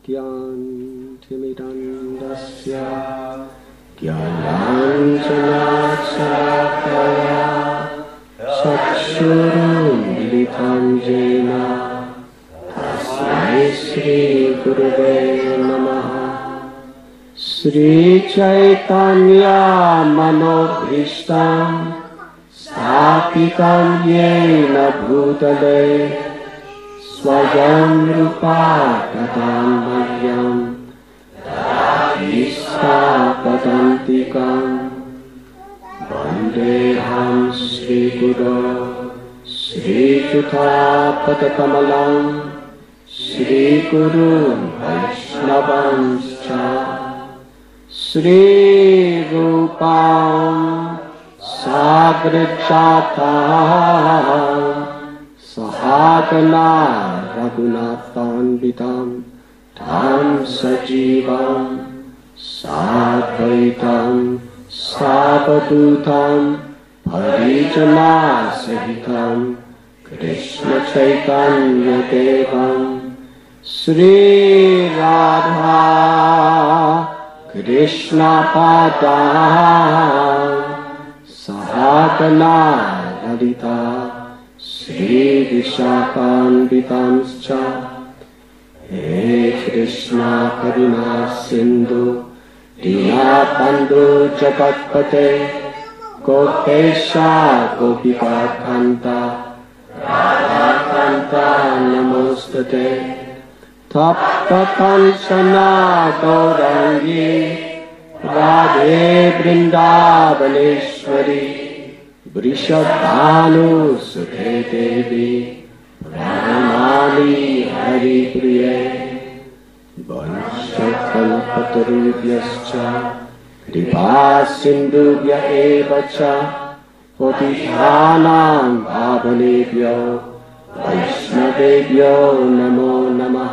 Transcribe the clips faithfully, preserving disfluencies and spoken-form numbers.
ज्ञानतिमिरन्दस्य ज्ञानाञ्जनशलाकया चक्षुरुन्मिलितं येन तस्मै श्रीगुरुवे नमः। श्रीचैतन्यमनोभीष्टं स्थापितं येन भूतले स्वयं रूपा तदां मह्यं ददाति स्वापदान्तिकं। वन्देऽहं श्रीगुरो श्रीयुतापदकमलं श्रीगुरुन् वैष्णवांश्च श्रीरूपां साग्रजातां सहागना रघुनाथान्वितं तं सजीवं साद्वैतं सावधूतं परिजनसहितं कृष्णचैतन्यदेवं श्रीराधा कृष्णपादां सहागना ललिता श्रीविशाखान्वितांश्च। हे कृष्णा करुणा सिन्धु दीनबन्धो जगत्पते गोपेशा गोपिकान्त राधाकान्त नमोस्तुते। तप्तकाञ्चना गौराङ्गी राधे वृन्दावनेश्वरी वृषभानुसुते देवी प्रणमामि हरिप्रिये। वंशकल्पतरुभ्यश्च कृपासिन्धुभ्य एव च पतितानां पावनेभ्यो वैष्णवेभ्यो नमो नमः।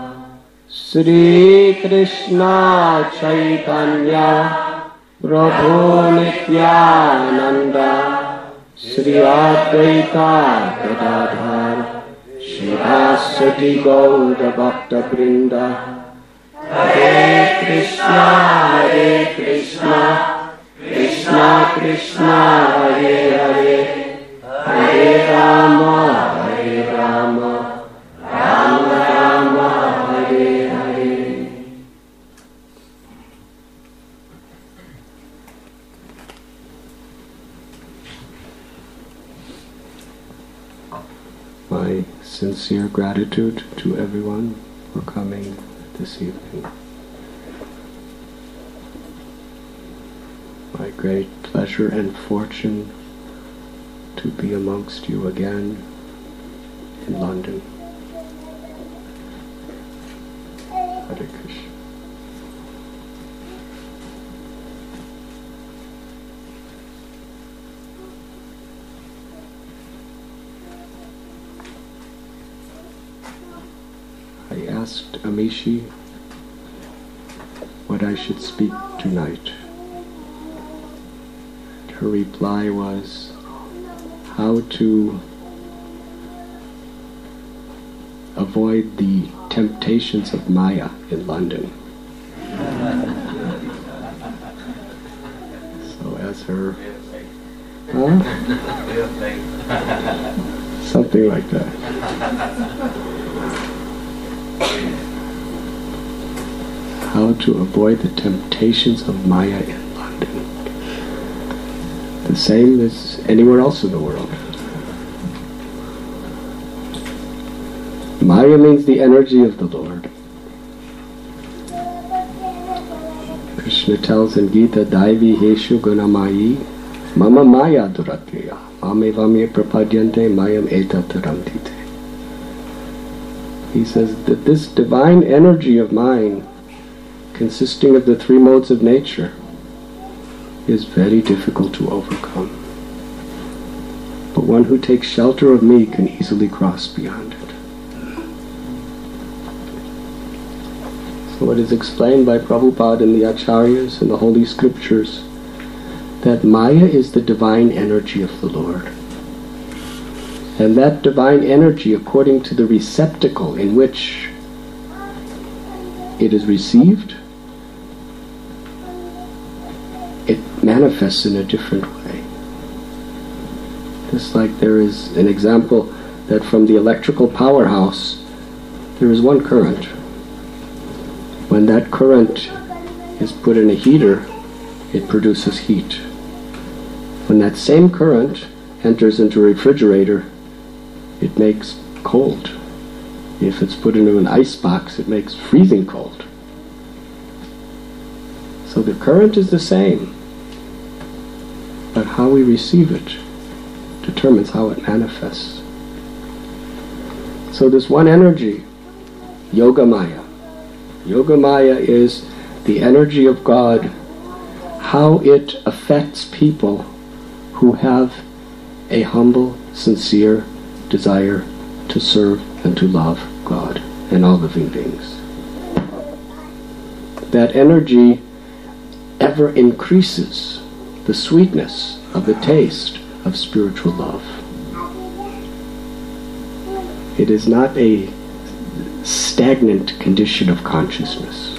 श्रीकृष्ण चैतन्य प्रभु नित्यानंद श्री अद्वैता गदाधर श्रीवासदि गौर भक्तवृंद। हरे कृष्णा हरे कृष्णा कृष्णा कृष्णा हरे हरे हरे राम हरे Ram Ram Ram Hare Hare. My sincere gratitude to everyone for coming this evening. My great pleasure and fortune to be amongst you again in London. Hare Krishna. I asked Amishi what I should speak tonight. Her reply was how to avoid the temptations of Maya in London. So as her, huh? Something like that. How to avoid the temptations of Maya in London. The same as anywhere else in the world. Maya means the energy of the Lord. Krishna tells in Gita, Daivi Heshu Gunamayi Mama Maya Duratya Mame Vame Prapadyante Mayam Etataramtite. He says that this divine energy of mine, consisting of the three modes of nature, is very difficult to overcome. But one who takes shelter of me can easily cross beyond it. So it is explained by Prabhupada and the Acharyas in the Holy Scriptures that Maya is the divine energy of the Lord. And that divine energy, according to the receptacle in which it is received, it manifests in a different way. Just like there is an example that from the electrical powerhouse, there is one current. When that current is put in a heater, it produces heat. When that same current enters into a refrigerator, it makes cold. If it's put into an ice box, it makes freezing cold. So the current is the same, but how we receive it determines how it manifests. So this one energy, Yogamaya. Yogamaya is the energy of God, how it affects people who have a humble, sincere desire to serve and to love God and all living beings. That energy ever increases the sweetness of the taste of spiritual love. It is not a stagnant condition of consciousness.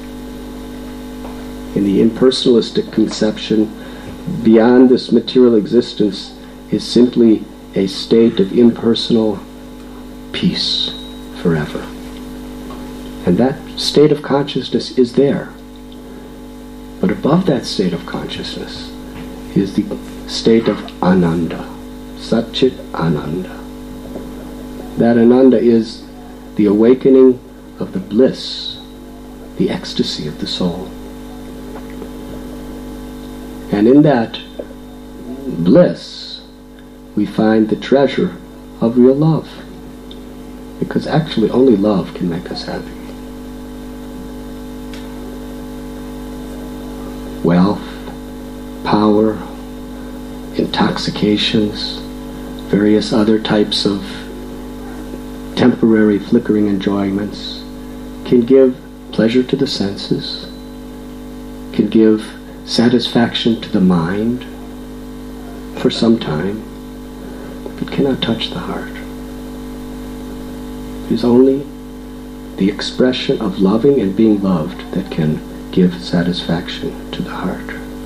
In the impersonalistic conception, beyond this material existence is simply a state of impersonal peace forever. And that state of consciousness is there. But above that state of consciousness is the state of Ananda, Satchit Ananda. That Ananda is the awakening of the bliss, the ecstasy of the soul. And in that bliss, we find the treasure of real love. Because actually only love can make us happy. Wealth, power, intoxications, various other types of temporary flickering enjoyments can give pleasure to the senses, can give satisfaction to the mind for some time, but cannot touch the heart. It is only the expression of loving and being loved that can give satisfaction to the heart.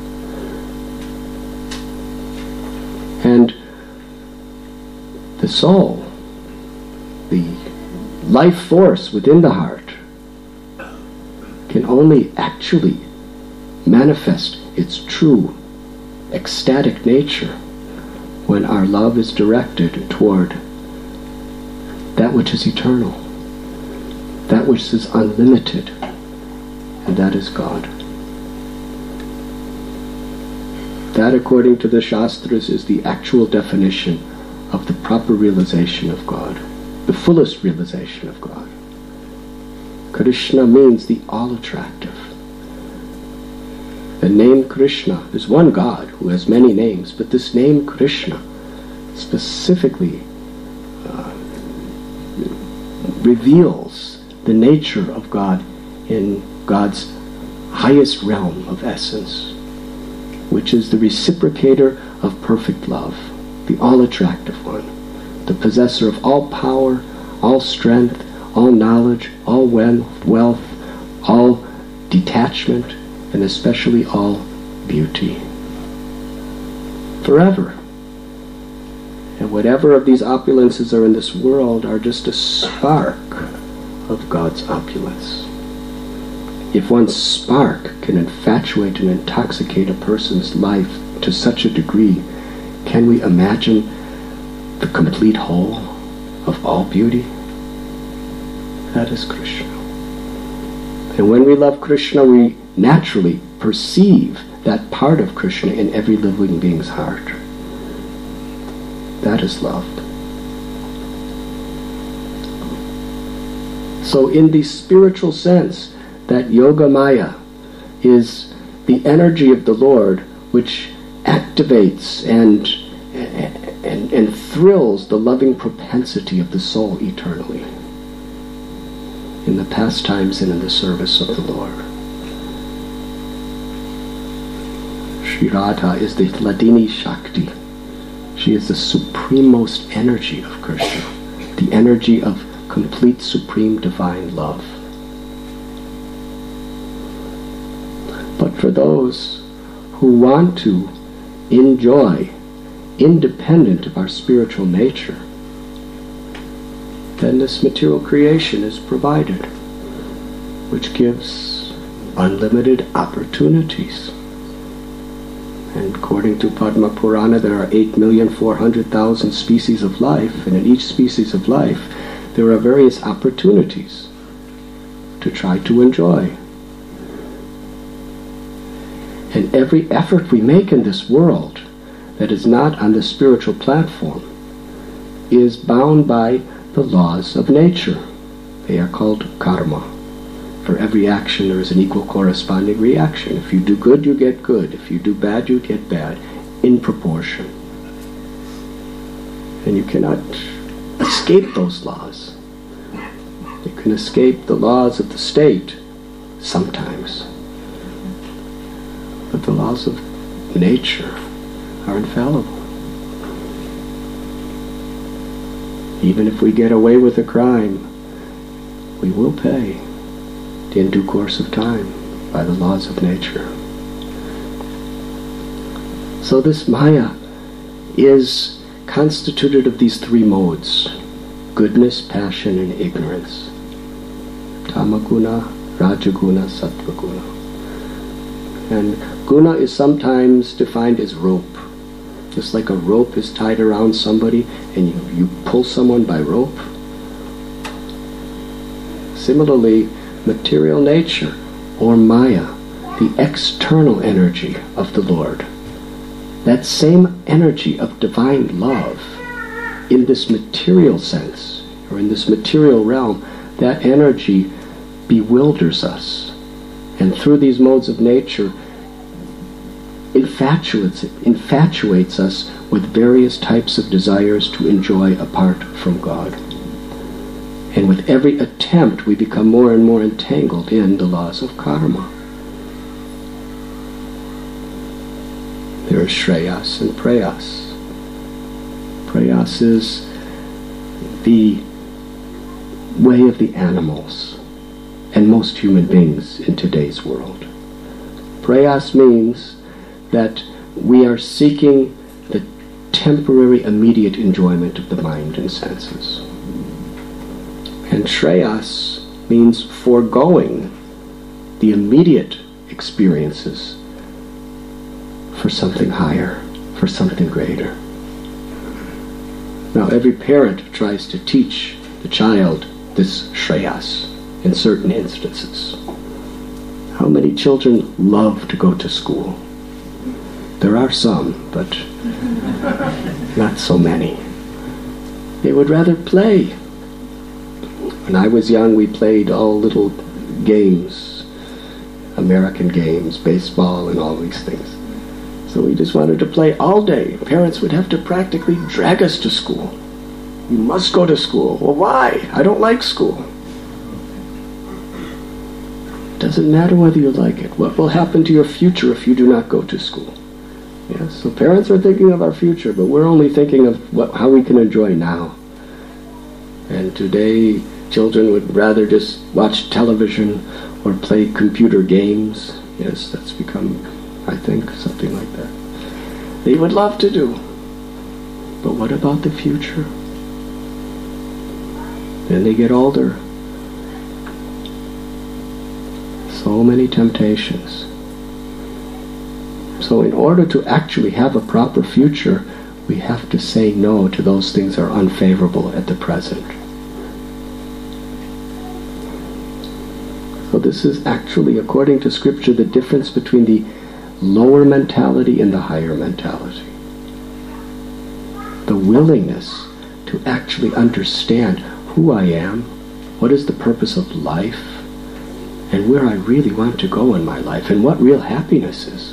And the soul, the life force within the heart, can only actually manifest its true ecstatic nature when our love is directed toward that which is eternal, that which is unlimited, and that is God. That, according to the Shastras, is the actual definition of the proper realization of God, the fullest realization of God. Krishna means the all-attractive. The name Krishna, there's one God who has many names, but this name Krishna specifically uh, reveals the nature of God in God's highest realm of essence, which is the reciprocator of perfect love, the all-attractive one, the possessor of all power, all strength, all knowledge, all wealth, all detachment, and especially all beauty. Forever. And whatever of these opulences are in this world are just a spark of God's opulence. If one spark can infatuate and intoxicate a person's life to such a degree, can we imagine the complete whole of all beauty? That is Krishna. And when we love Krishna, we naturally perceive that part of Krishna in every living being's heart. That is love. So in the spiritual sense, that Yogamaya is the energy of the Lord which activates and, and, and thrills the loving propensity of the soul eternally in the pastimes and in the service of the Lord. Sri Radha is the Hladini Shakti. She is the supremost energy of Krishna, the energy of complete supreme divine love. But for those who want to enjoy independent of our spiritual nature, then this material creation is provided, which gives unlimited opportunities. And according to Padma Purana, there are eight million four hundred thousand species of life, and in each species of life there are various opportunities to try to enjoy. And every effort we make in this world that is not on the spiritual platform is bound by the laws of nature. They are called karma. For every action there is an equal corresponding reaction. If you do good, you get good. If you do bad, you get bad, in proportion. And you cannot escape those laws. You can escape the laws of the state sometimes. But the laws of nature are infallible. Even if we get away with a crime, we will pay in due course of time by the laws of nature. So this Maya is constituted of these three modes: goodness, passion, and ignorance. Tamaguna, Rajaguna, Sattvaguna. And guna is sometimes defined as rope. Just like a rope is tied around somebody and you, you pull someone by rope. Similarly, material nature, or Maya, the external energy of the Lord, that same energy of divine love in this material sense, or in this material realm, that energy bewilders us. And through these modes of nature, infatuates, infatuates us with various types of desires to enjoy apart from God. And with every attempt, we become more and more entangled in the laws of karma. There is Shreyas and Preyas. Preyas is the way of the animals and most human beings in today's world. Preyas means that we are seeking the temporary, immediate enjoyment of the mind and senses. And Shreyas means foregoing the immediate experiences for something higher, for something greater. Now, every parent tries to teach the child this Shreyas in certain instances. How many children love to go to school? There are some, but not so many. They would rather play. When I was young, we played all little games, American games, baseball, and all these things. So we just wanted to play all day. Parents would have to practically drag us to school. You must go to school. Well, why? I don't like school. Doesn't matter whether you like it. What will happen to your future if you do not go to school? Yes, so parents are thinking of our future, but we're only thinking of what, how we can enjoy now. And today, children would rather just watch television or play computer games. Yes, that's become, I think, something like that. They would love to do. But what about the future? Then they get older. So many temptations. So in order to actually have a proper future, we have to say no to those things that are unfavorable at the present. So this is actually, according to Scripture, the difference between the lower mentality and the higher mentality. The willingness to actually understand who I am, what is the purpose of life, and where I really want to go in my life, and what real happiness is.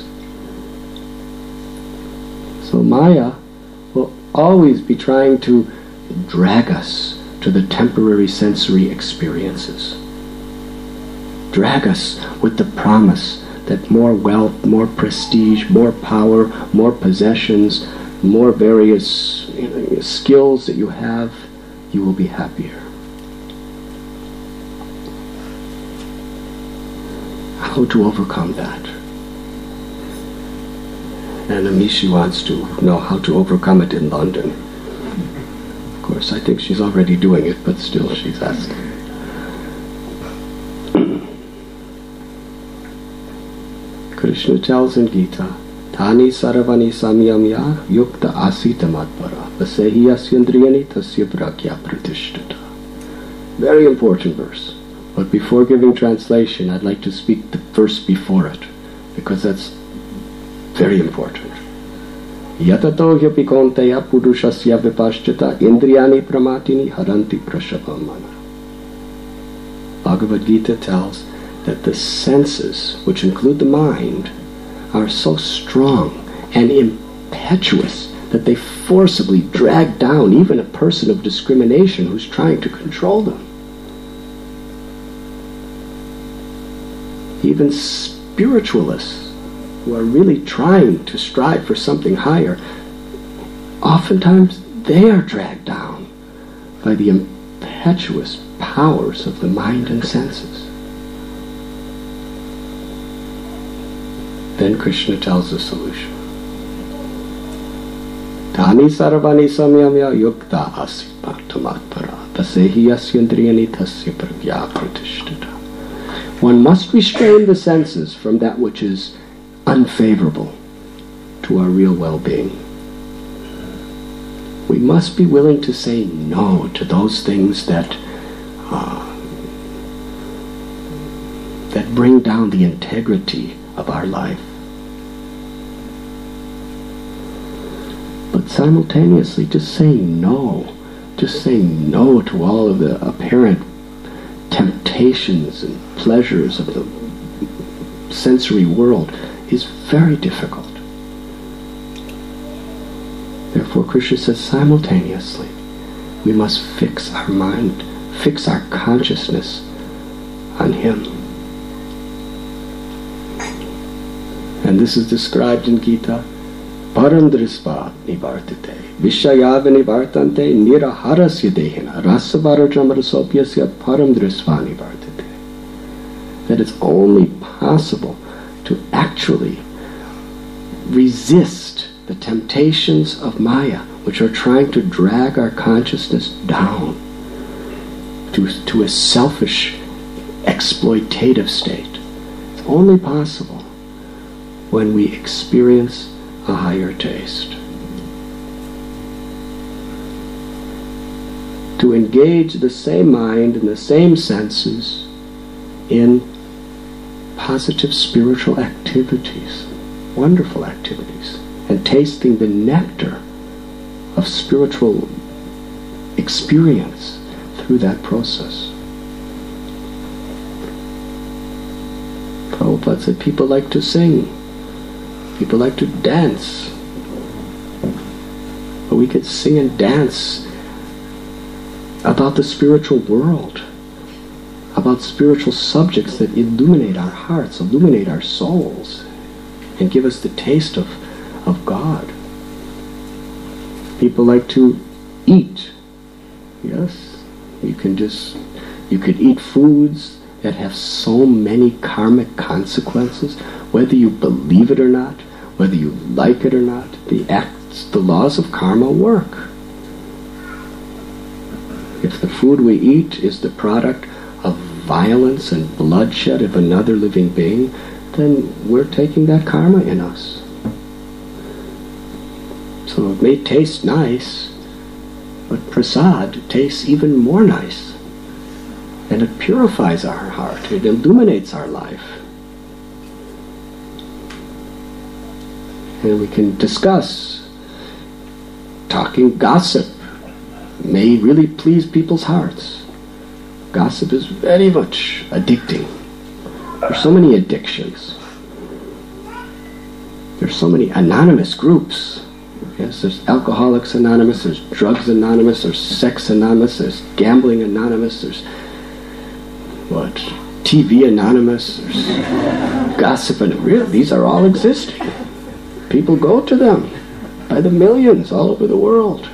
So Maya will always be trying to drag us to the temporary sensory experiences. Drag us with the promise that more wealth, more prestige, more power, more possessions, more various you know, skills that you have, you will be happier. How to overcome that? And Amishi wants to know how to overcome it in London. Of course, I think she's already doing it, but still she's asking. Krishna tells in Gita, Tani saravani samyamya yukta asita matpara vasehi asyandriyani tasya pragya pratishtata. Very important verse. But before giving translation, I'd like to speak the verse before it, because that's very important. Yatato hyapi konteya purushasya vipaschata indriyani pramatini haranti prashavamana. Bhagavad Gita tells that the senses, which include the mind, are so strong and impetuous that they forcibly drag down even a person of discrimination who's trying to control them. Even spiritualists who are really trying to strive for something higher, oftentimes they are dragged down by the impetuous powers of the mind and senses. Then Krishna tells the solution. Tani saravani samyamya yukta asipatamatpara tasehi asyandriyani tasya pragya pratishtata. One must restrain the senses from that which is unfavorable to our real well-being. We must be willing to say no to those things that uh, that bring down the integrity of our life. But simultaneously, just saying no, just saying no to all of the apparent temptations and pleasures of the sensory world is very difficult. Therefore, Krishna says simultaneously, we must fix our mind, fix our consciousness on Him. And this is described in Gita. Param drisva nivartate vishayava nivartante niraharasya dehena rasavarajamrasopyasya param drisva nivartate. That it's only possible to actually resist the temptations of Maya, which are trying to drag our consciousness down to, to a selfish, exploitative state. It's only possible when we experience a higher taste. To engage the same mind and the same senses in positive spiritual activities, wonderful activities, and tasting the nectar of spiritual experience through that process. Prabhupada said people like to sing, people like to dance, but we could sing and dance about the spiritual world, about spiritual subjects that illuminate our hearts, illuminate our souls, and give us the taste of, of God. People like to eat. Yes, you can just, you could eat foods that have so many karmic consequences, whether you believe it or not, whether you like it or not. The acts, the laws of karma work. If the food we eat is the product of violence and bloodshed of another living being, then we're taking that karma in us. So it may taste nice, but prasad tastes even more nice. And it purifies our heart, it illuminates our life. And we can discuss. Talking gossip may really please people's hearts. Gossip is very much addicting. There's so many addictions. There's so many anonymous groups. Yes, there's Alcoholics Anonymous, there's Drugs Anonymous, there's Sex Anonymous, there's Gambling Anonymous, there's what? T V Anonymous, there's Gossip Anonymous. These are all existing. People go to them by the millions all over the world.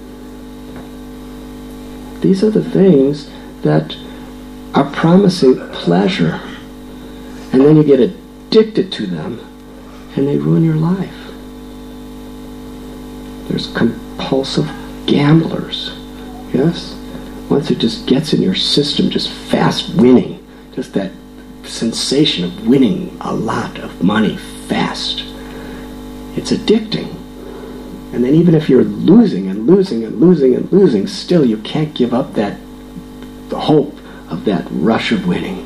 These are the things that are promising pleasure, and then you get addicted to them and they ruin your life. There's compulsive gamblers. Yes? Once it just gets in your system, just fast winning, just that sensation of winning a lot of money fast. It's addicting. And then even if you're losing and losing and losing and losing, still you can't give up that the hope of that rush of winning.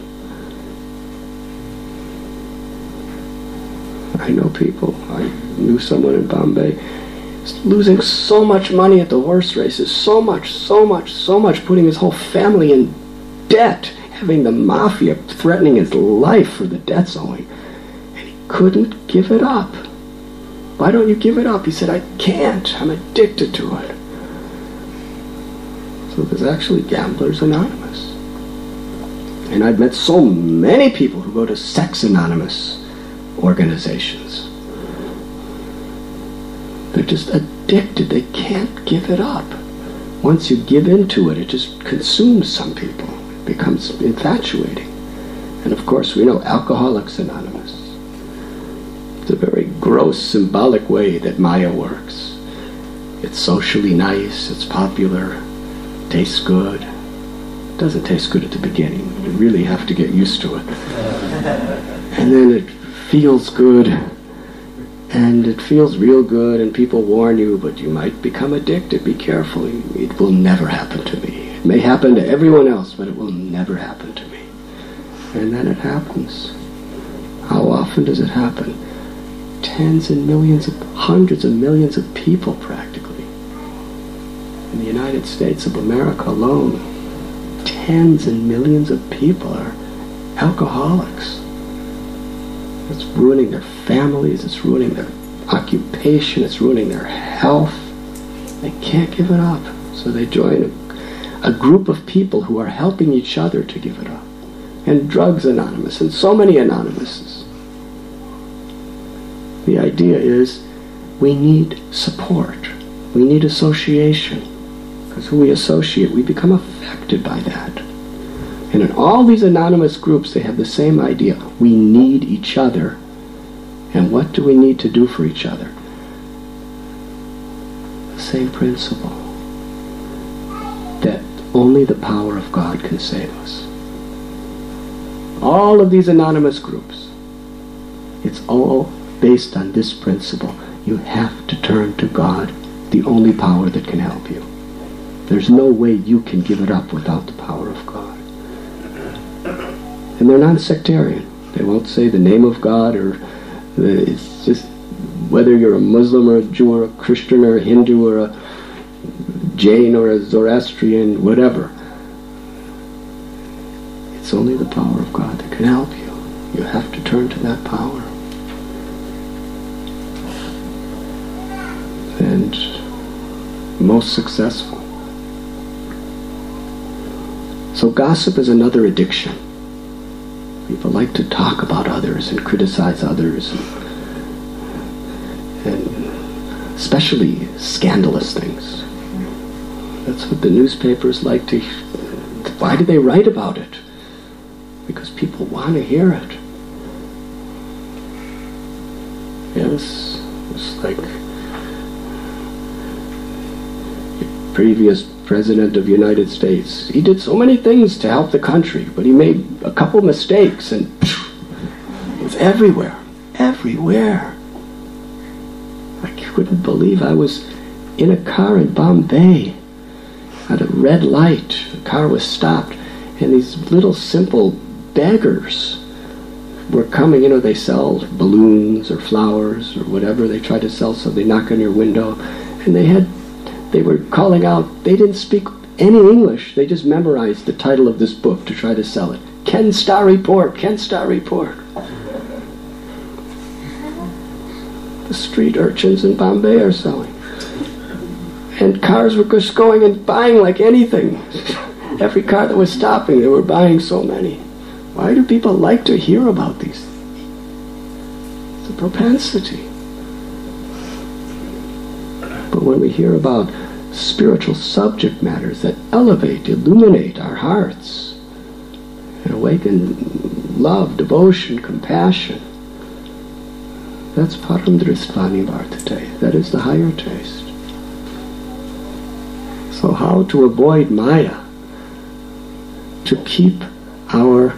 I know people, I knew someone in Bombay, losing so much money at the horse races, so much, so much, so much, putting his whole family in debt, having the mafia threatening his life for the debts owing, and he couldn't give it up. Why don't you give it up? He said, I can't, I'm addicted to it. So there's actually Gamblers Anonymous. And I've met so many people who go to Sex Anonymous organizations. They're just addicted. They can't give it up. Once you give into it, it just consumes some people. It becomes infatuating. And of course, we know Alcoholics Anonymous. It's a very gross, symbolic way that Maya works. It's socially nice, it's popular, tastes good. It doesn't taste good at the beginning. You really have to get used to it. And then it feels good. And it feels real good, and people warn you, but you might become addicted. Be careful. It will never happen to me. It may happen to everyone else, but it will never happen to me. And then it happens. How often does it happen? Tens and millions, of, hundreds of millions of people, practically. In the United States of America alone, tens and millions of people are alcoholics. It's ruining their families, it's ruining their occupation, it's ruining their health. They can't give it up. So they join a, a group of people who are helping each other to give it up. And Drugs Anonymous, and so many Anonymouses. The idea is we need support. We need association. Because who we associate, we become affected by that. And in all these anonymous groups, they have the same idea. We need each other. And what do we need to do for each other? The same principle. That only the power of God can save us. All of these anonymous groups, it's all based on this principle. You have to turn to God, the only power that can help you. There's no way you can give it up without the power of God. And they're non-sectarian. They won't say the name of God, or the, it's just whether you're a Muslim or a Jew or a Christian or a Hindu or a Jain or a Zoroastrian, whatever. It's only the power of God that can help you. You have to turn to that power. And most successful. So gossip is another addiction. People like to talk about others and criticize others, and, and especially scandalous things. That's what the newspapers like to... Why do they write about it? Because people want to hear it. Yes, it's like the previous President of the United States. He did so many things to help the country, but he made a couple mistakes, and it was everywhere, everywhere. I couldn't believe I was in a car in Bombay at a red light. The car was stopped, and these little simple beggars were coming. You know, they sell balloons or flowers or whatever they try to sell, so they knock on your window, and they had They were calling out. They didn't speak any English. They just memorized the title of this book to try to sell it. Ken Starr Report, Ken Starr Report. The street urchins in Bombay are selling. And cars were just going and buying like anything. Every car that was stopping, they were buying so many. Why do people like to hear about these things? It's a propensity. But when we hear about spiritual subject matters that elevate, illuminate our hearts, and awaken love, devotion, compassion, that's Param Dristvani Vartate. That is the higher taste. So how to avoid Maya? To keep our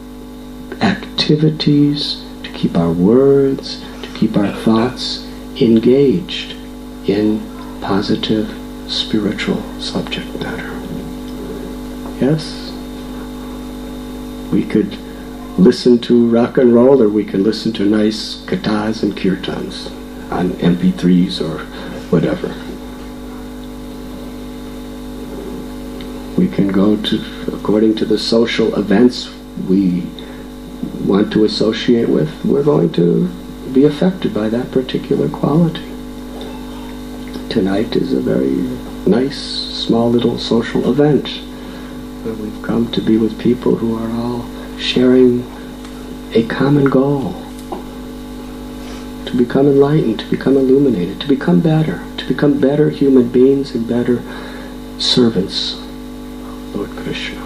activities, to keep our words, to keep our thoughts engaged in positive spiritual subject matter. Yes? We could listen to rock and roll, or we can listen to nice kathas and kirtans on M P threes or whatever. We can go to, according to the social events we want to associate with, we're going to be affected by that particular quality. Tonight is a very nice, small little social event where we've come to be with people who are all sharing a common goal. To become enlightened, to become illuminated, to become better, to become better human beings and better servants of Lord Krishna.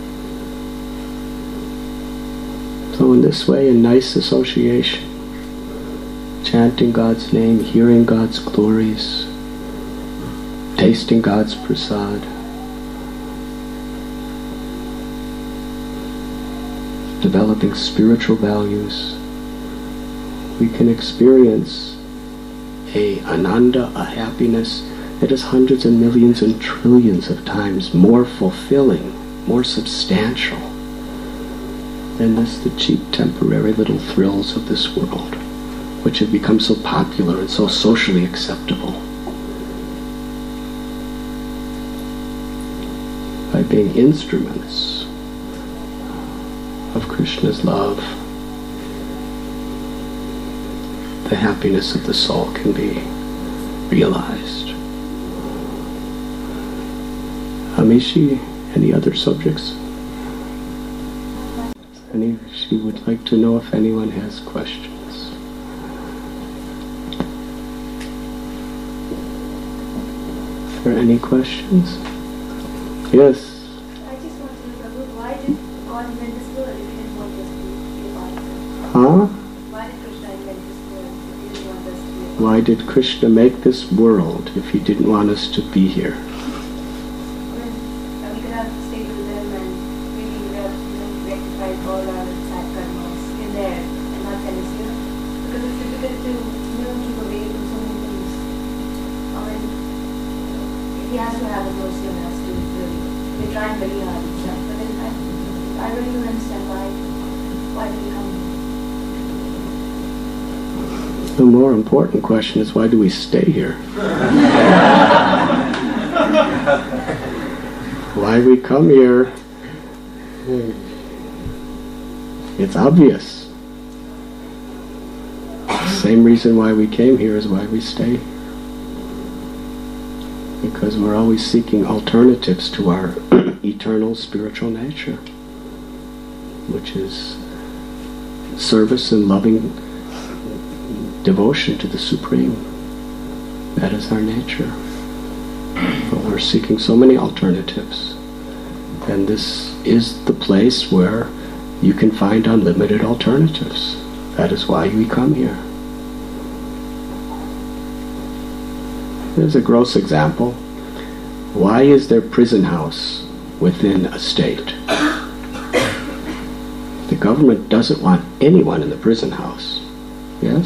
So in this way, in nice association, chanting God's name, hearing God's glories, tasting God's prasad, developing spiritual values, we can experience a ananda, a happiness that is hundreds and millions and trillions of times more fulfilling, more substantial than this, the cheap, temporary little thrills of this world, which have become so popular and so socially acceptable. By being instruments of Krishna's love, the happiness of the soul can be realized. Amishi, any other subjects? Any, she would like to know if anyone has questions. Are there any questions? Yes. I just want to know, Prabhu, why did God invent this world if He didn't want us to be alive? Huh? Why did Krishna invent this world if He didn't want us to be alive? Why did Krishna make this world if He didn't want us to be here? Well, we could have stayed with them and maybe we would have, you know, rectified all our sad karmas in there and not send us here. Because it's difficult to, you know, keep away from so many things. I mean, He has to have a mercy on us to really. We're trying very hard and stuff, but then I, I really don't understand why, why do we come here? The more important question is, why do we stay here? Why we come here, it's obvious. The same reason why we came here is why we stay here. Because we're always seeking alternatives to our eternal spiritual nature, which is service and loving devotion to the Supreme. That is our nature. But we're seeking so many alternatives. And this is the place where you can find unlimited alternatives. That is why we come here. Here's a gross example. Why is there prison house within a state? The government doesn't want anyone in the prison house. Yes?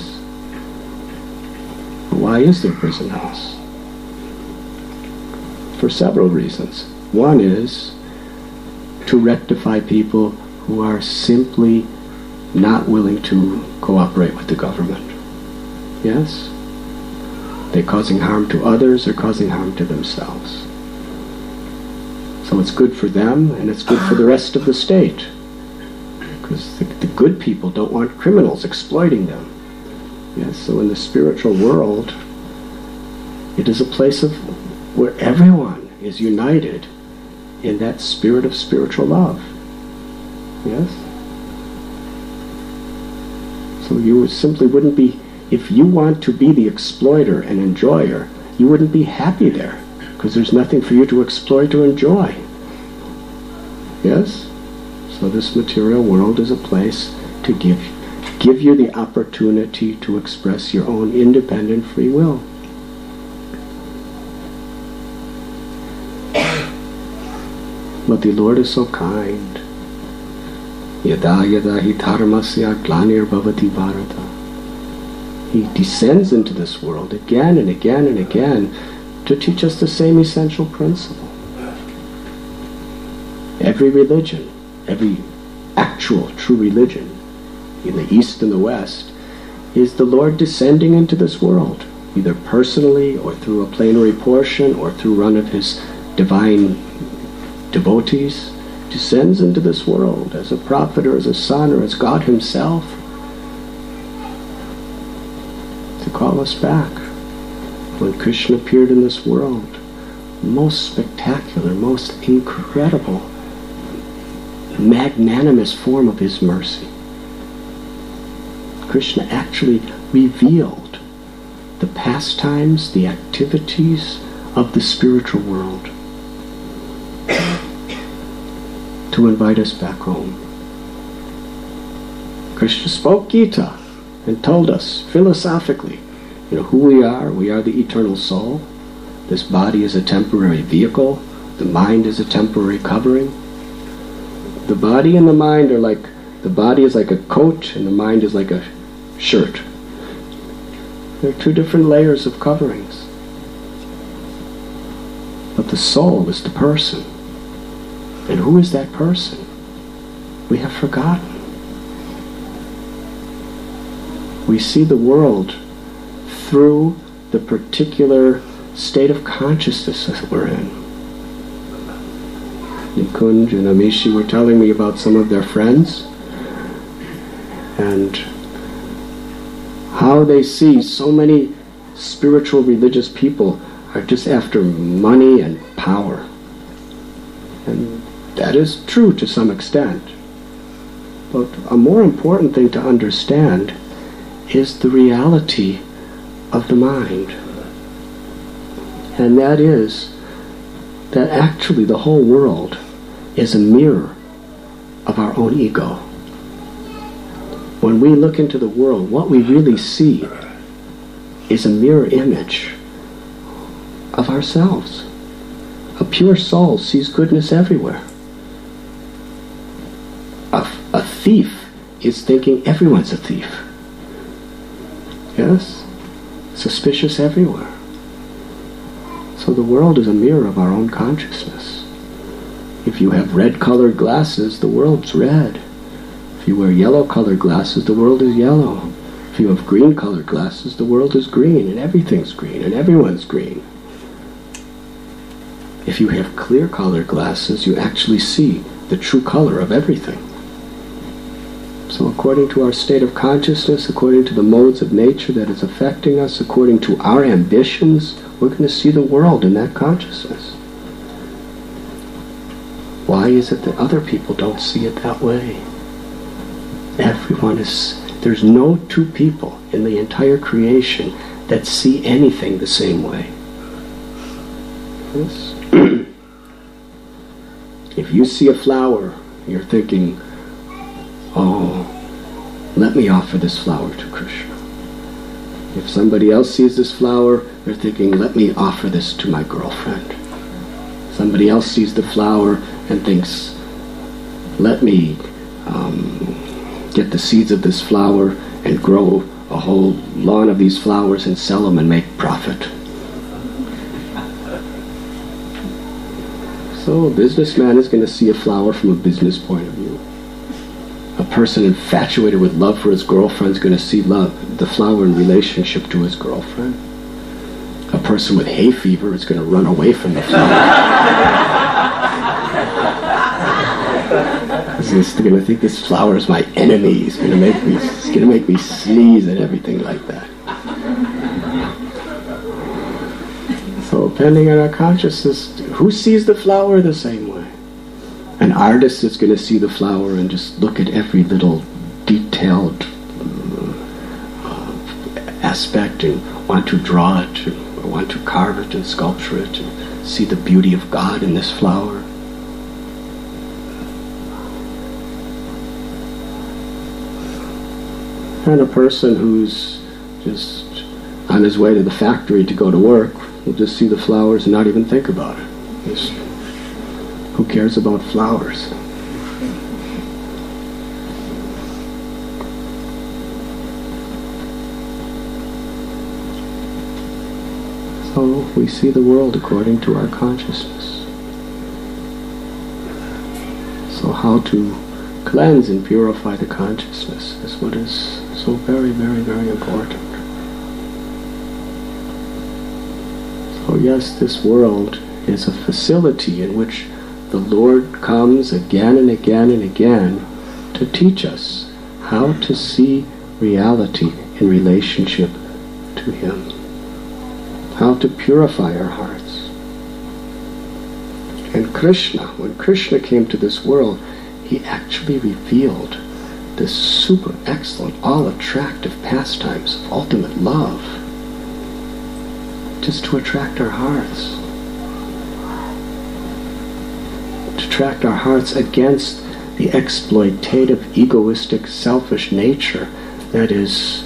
Why is there prison house? For several reasons. One is to rectify people who are simply not willing to cooperate with the government. Yes? They're causing harm to others or causing harm to themselves. So it's good for them and it's good for the rest of the state. Because the, the good people don't want criminals exploiting them. Yes, so in the spiritual world, it is a place of where everyone is united in that spirit of spiritual love. Yes? So you simply wouldn't be, if you want to be the exploiter and enjoyer, you wouldn't be happy there, because there's nothing for you to exploit or enjoy. Yes? So this material world is a place to give give you the opportunity to express your own independent free will. But the Lord is so kind. Yada yada hi dharmasya glanir bhavati bharata. He descends into this world again and again and again to teach us the same essential principle. Every religion, every actual true religion, in the East and the West, is the Lord descending into this world, either personally or through a plenary portion or through one of his divine devotees, descends into this world as a prophet or as a son or as God himself to call us back. When Krishna appeared in this world, most spectacular, most incredible, magnanimous form of his mercy. Krishna actually revealed the pastimes, the activities of the spiritual world to invite us back home. Krishna spoke Gita and told us philosophically, you know, who we are. We are the eternal soul. This body is a temporary vehicle. The mind is a temporary covering. The body and the mind are like, the body is like a coat and the mind is like a shirt. They're two different layers of coverings. But the soul is the person. And who is that person? We have forgotten. We see the world through the particular state of consciousness that we're in. Nikunj and Amishi were telling me about some of their friends and how they see so many spiritual religious people are just after money and power. And that is true to some extent. But a more important thing to understand is the reality of the mind. And that is that actually the whole world is a mirror of our own ego. When we look into the world, what we really see is a mirror image of ourselves. A pure soul sees goodness everywhere. A, a thief is thinking everyone's a thief. Yes? Suspicious everywhere. So the world is a mirror of our own consciousness. If you have red-colored glasses, the world's red. If you wear yellow-colored glasses, the world is yellow. If you have green-colored glasses, the world is green, and everything's green, and everyone's green. If you have clear-colored glasses, you actually see the true color of everything. So according to our state of consciousness, according to the modes of nature that is affecting us, according to our ambitions, we're going to see the world in that consciousness. Why is it that other people don't see it that way? Everyone is, there's no two people in the entire creation that see anything the same way. Yes? If you see a flower, you're thinking, oh, let me offer this flower to Krishna. If somebody else sees this flower, they're thinking, let me offer this to my girlfriend. Somebody else sees the flower and thinks, let me um, get the seeds of this flower and grow a whole lawn of these flowers and sell them and make profit. So a businessman is going to see a flower from a business point of view. A person infatuated with love for his girlfriend is going to see love, the flower in relationship to his girlfriend. A person with hay fever is going to run away from the flower. He's going to think this flower is my enemy. He's going to make me, he's going to make me sneeze and everything like that. So depending on our consciousness, who sees the flower the same way? An artist is going to see the flower and just look at every little detailed uh, aspect and want to draw it, or want to carve it and sculpture it, and see the beauty of God in this flower. And a person who's just on his way to the factory to go to work will just see the flowers and not even think about it. Just Who cares about flowers? So we see the world according to our consciousness. So how to cleanse and purify the consciousness is what is so very, very, very important. So yes, this world is a facility in which the Lord comes again and again and again to teach us how to see reality in relationship to Him, how to purify our hearts. And Krishna, when Krishna came to this world, He actually revealed the super excellent, all-attractive pastimes of ultimate love, just to attract our hearts. To attract our hearts against the exploitative, egoistic, selfish nature that is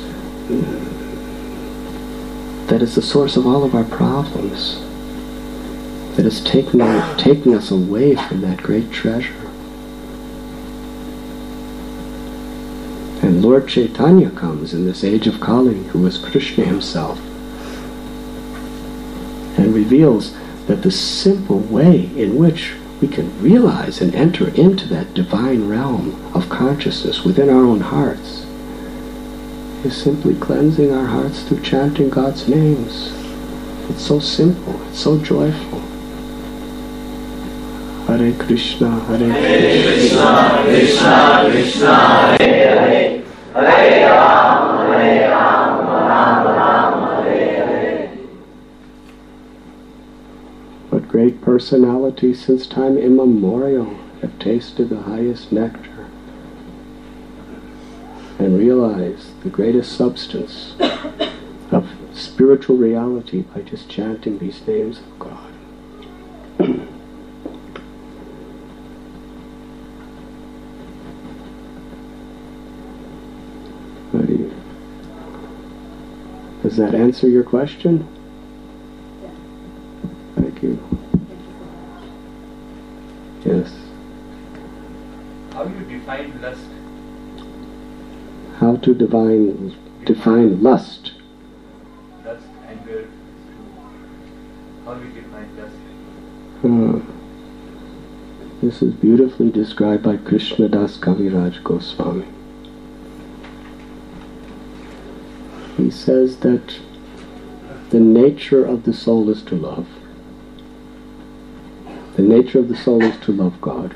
that is the source of all of our problems, that is taking, taking us away from that great treasure. And Lord Chaitanya comes in this age of Kali, who is Krishna himself, and reveals that the simple way in which we can realize and enter into that divine realm of consciousness within our own hearts is simply cleansing our hearts through chanting God's names. It's so simple, it's so joyful. Hare Krishna, Hare Krishna, Krishna Krishna, Hare Hare, Hare Rama, Hare Rama, Rama Rama, Hare Hare. What great personalities since time immemorial have tasted the highest nectar and realized the greatest substance of spiritual reality by just chanting these names of God. Does that answer your question? Yeah. Thank you. Yes. How do you define lust? How to divine, define lust? Lust, anger. How do you define lust? Uh, this is beautifully described by Krishnadas Kaviraj Goswami. He says that the nature of the soul is to love. The nature of the soul is to love God.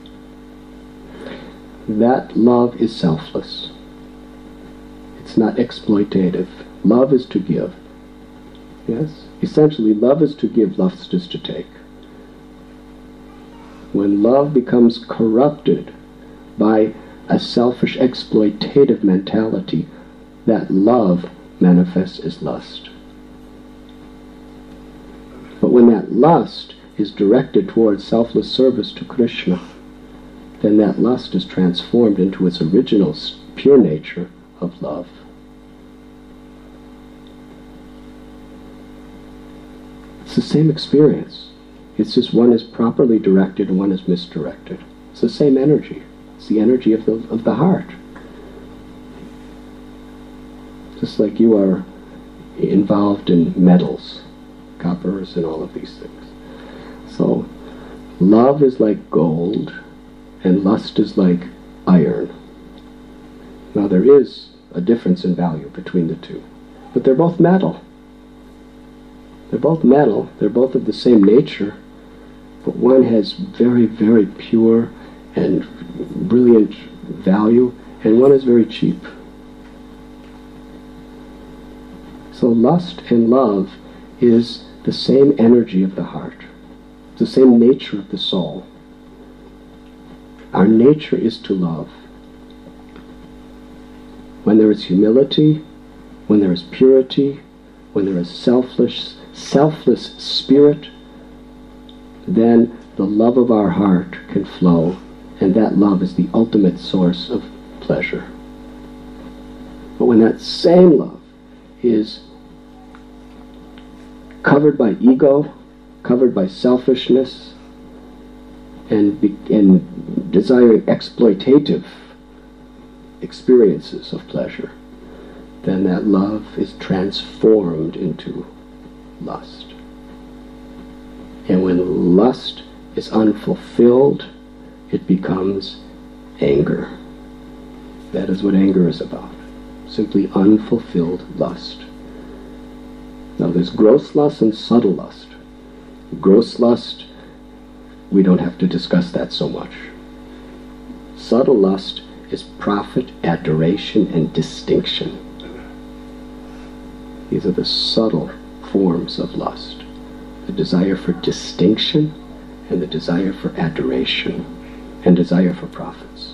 That love is selfless. It's not exploitative. Love is to give. Yes? Essentially, love is to give, lust is to take. When love becomes corrupted by a selfish, exploitative mentality, that love manifests as lust. But when that lust is directed towards selfless service to Krishna, then that lust is transformed into its original pure nature of love. It's the same experience. It's just one is properly directed and one is misdirected. It's the same energy. It's the energy of the, of the heart. Just like you are involved in metals, coppers, and all of these things. So, love is like gold, and lust is like iron. Now, there is a difference in value between the two, but they're both metal. They're both metal, they're both of the same nature, but one has very, very pure and brilliant value, and one is very cheap. So lust and love is the same energy of the heart, the same nature of the soul. Our nature is to love. When there is humility, when there is purity, when there is selfless, selfless spirit, then the love of our heart can flow, and that love is the ultimate source of pleasure. But when that same love is covered by ego, covered by selfishness, and, be, and desiring exploitative experiences of pleasure, then that love is transformed into lust. And when lust is unfulfilled, it becomes anger. That is what anger is about. Simply unfulfilled lust. Now there's gross lust and subtle lust. Gross lust, we don't have to discuss that so much. Subtle lust is profit, adoration, and distinction. These are the subtle forms of lust. The desire for distinction and the desire for adoration and desire for profits.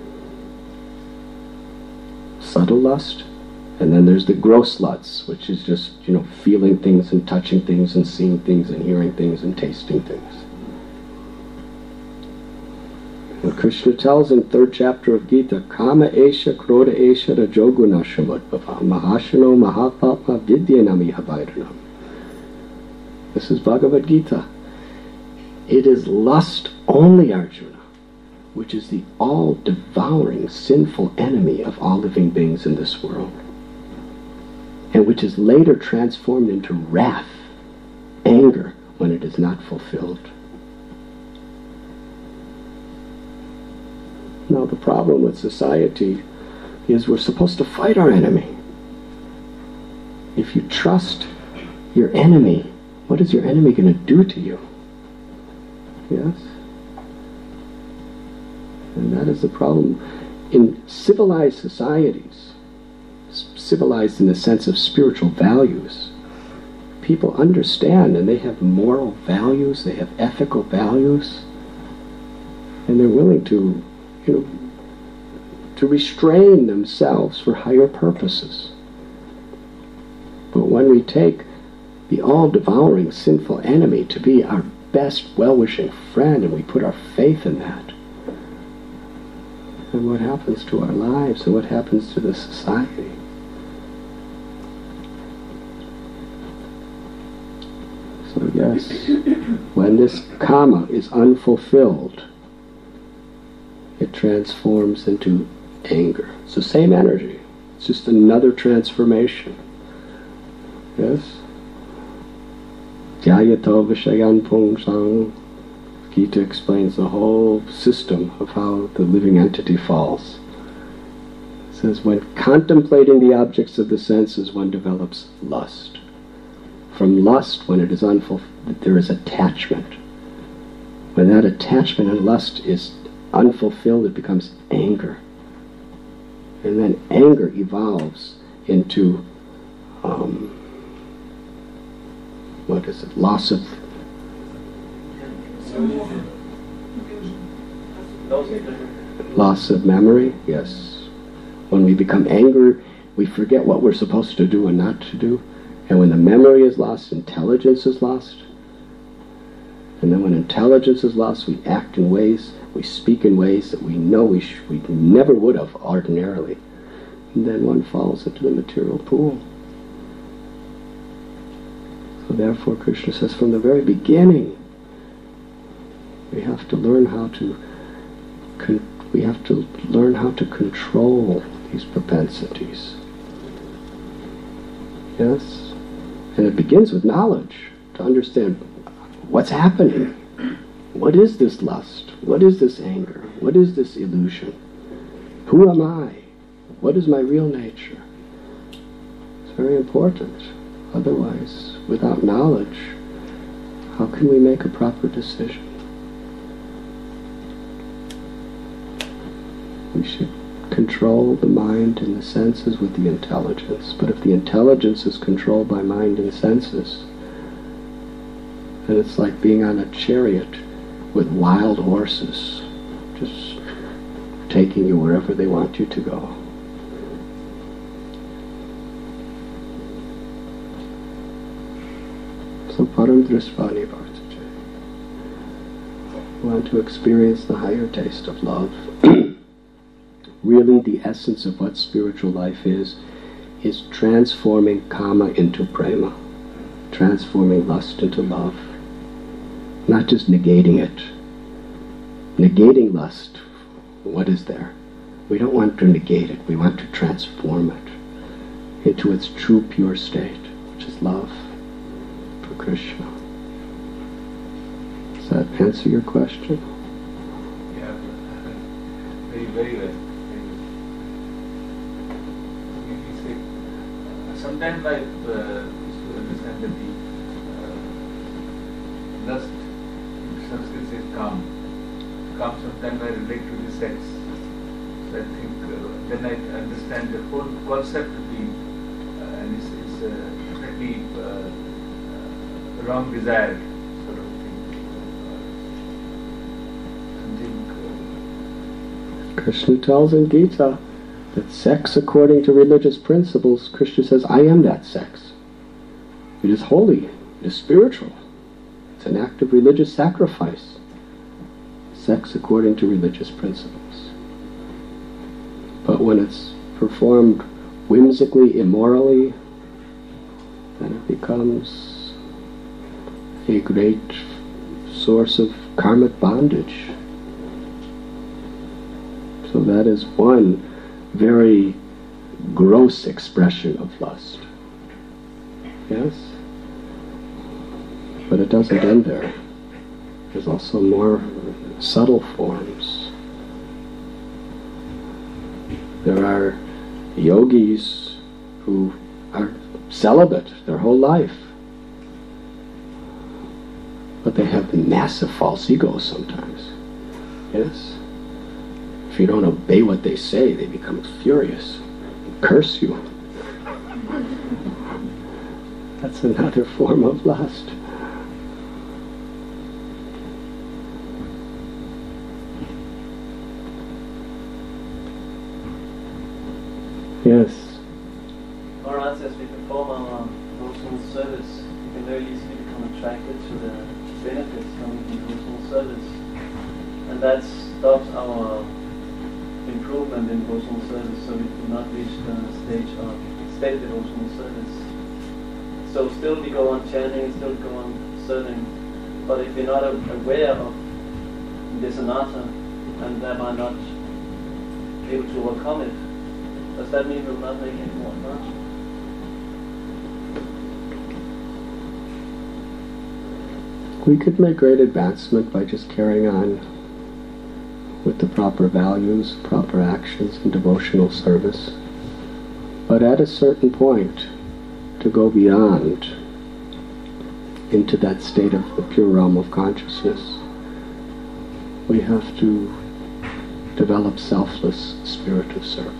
Subtle lust, and then there's the gross lust, which is just, you know, feeling things and touching things and seeing things and hearing things and tasting things. And Krishna tells in third chapter of Gita, Kama esha krodha esha rajoguna shamudbhava mahashano mahapapma vidyanami habairanam. This is Bhagavad Gita. It is lust only, Arjuna, which is the all-devouring sinful enemy of all living beings in this world, and which is later transformed into wrath, anger, when it is not fulfilled. Now the problem with society is we're supposed to fight our enemy. If you trust your enemy, what is your enemy going to do to you? Yes? And that is the problem. In civilized societies, civilized in the sense of spiritual values, people understand and they have moral values, they have ethical values, and they're willing to, you know, to restrain themselves for higher purposes. But when we take the all-devouring sinful enemy to be our best well-wishing friend and we put our faith in that, then what happens to our lives and what happens to the society? So yes, when this kama is unfulfilled, it transforms into anger. It's the same energy. It's just another transformation. Yes? Dhyayato vishayan pungsang. Gita explains the whole system of how the living entity falls. It says, when contemplating the objects of the senses, one develops lust. From lust, when it is unfulfilled, there is attachment. When that attachment and lust is unfulfilled, it becomes anger. And then anger evolves into, um, what is it, loss of... Loss of memory, yes. When we become angry, we forget what we're supposed to do and not to do. And when the memory is lost, intelligence is lost. And then when intelligence is lost, we act in ways, we speak in ways that we know we, sh- we never would have ordinarily. And then one falls into the material pool. So therefore Krishna says from the very beginning, we have to learn how to con- we have to learn how to control these propensities. Yes? And it begins with knowledge, to understand what's happening. What is this lust? What is this anger? What is this illusion? Who am I? What is my real nature? It's very important. Otherwise, without knowledge, how can we make a proper decision? We should control the mind and the senses with the intelligence. But if the intelligence is controlled by mind and senses, then it's like being on a chariot with wild horses, just taking you wherever they want you to go. So param drishvani bhartaje. We want to experience the higher taste of love. Really, the essence of what spiritual life is, is transforming kama into prema, transforming lust into love, not just negating it, negating lust, what is there? We don't want to negate it. We want to transform it into its true pure state, which is love for Krishna. Does that answer your question? Yeah, very, very well. Very well. You say, sometimes I uh, used to understand that the uh, lust, in Sanskrit says calm. Calm sometimes I relate to the sex. So I think uh, then I understand the whole concept of the uh, and it's, it's uh, definitely uh, uh, wrong desire sort of thing. Uh, something. Uh, Krishna tells in Gita that sex, according to religious principles, Krishna says, I am that sex. It is holy. It is spiritual. It's an act of religious sacrifice. Sex according to religious principles. But when it's performed whimsically, immorally, then it becomes a great source of karmic bondage. So that is one very gross expression of lust. Yes? But it doesn't end there. There's also more subtle forms. There are yogis who are celibate their whole life, but they have massive false egos sometimes. Yes? If you don't obey what they say, they become furious and curse you. That's another form of lust. Yes. Maharaj, as we perform our devotional service, we can very easily become attracted to the benefits coming from devotional service. And that stops our improvement in devotional service, so we do not reach the stage of steady devotional service. So still we go on chanting, still go on serving, but if we're not aware of this anatta, and thereby not able to overcome it, does that mean we'll not make any more advance? We could make great advancement by just carrying on with the proper values, proper actions, and devotional service. But at a certain point, to go beyond into that state of the pure realm of consciousness, we have to develop selfless spirit of service.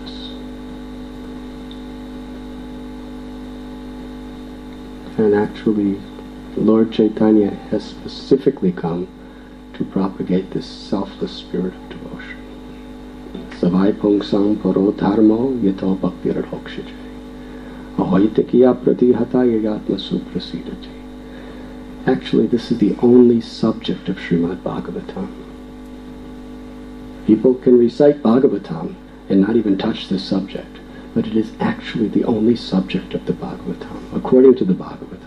And actually, Lord Chaitanya has specifically come to propagate this selfless spirit of devotion. Savai pungsang paro dharmo yato bhaktir hokshaje ahoitikiya pratihata yagatma suprasidati. Actually, this is the only subject of Srimad Bhagavatam. People can recite Bhagavatam and not even touch this subject, but it is actually the only subject of the Bhagavatam, according to the Bhagavatam.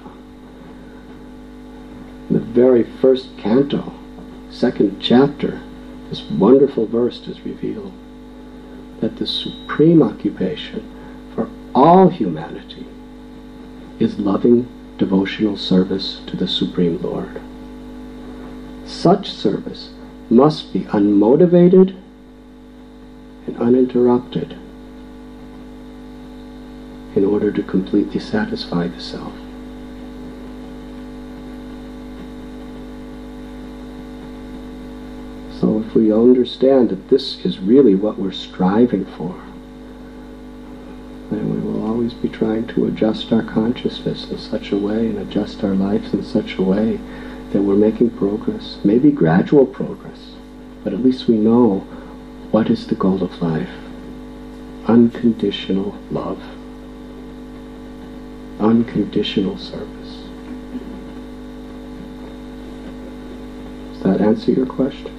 In the very first canto, second chapter, this wonderful verse is revealed that the supreme occupation for all humanity is loving devotional service to the Supreme Lord. Such service must be unmotivated and uninterrupted in order to completely satisfy the self. So if we understand that this is really what we're striving for, then we will always be trying to adjust our consciousness in such a way and adjust our lives in such a way that we're making progress, maybe gradual progress, but at least we know what is the goal of life. Unconditional love. Unconditional service. Does that answer your question?